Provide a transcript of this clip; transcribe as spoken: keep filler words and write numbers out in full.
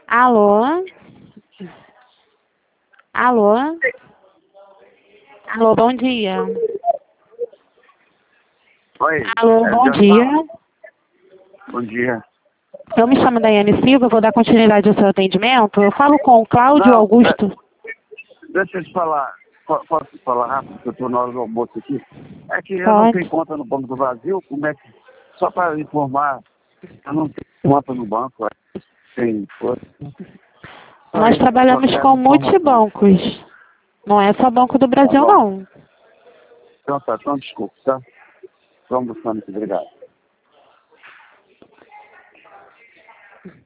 Alô? Alô? Alô, bom dia. Oi, Alô, é, bom Deus dia. fala. Bom dia. Eu me chamo Daiane Silva, vou dar continuidade ao seu atendimento. Eu falo com o Cláudio Não, Augusto. de- deixa eu te falar. Po- Posso falar rápido, porque eu estou na hora do almoço aqui. É que eu não Pode. tenho conta no Banco do Brasil, como é que... Só para informar, eu não tenho conta no banco, é, tem coisa. Só Nós isso, só trabalhamos quero com informação. multibancos. Não é só Banco do Tá Brasil, bom. não. Então tá, então desculpa, tá? Vamos buscando aqui, obrigado.